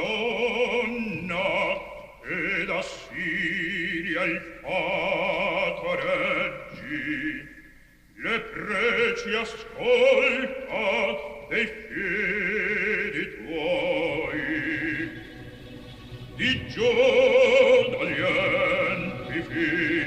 Madonna, ed a Siria il fato reggi, le preci ascolta dei fedi tuoi, di Giò d'alienti figli,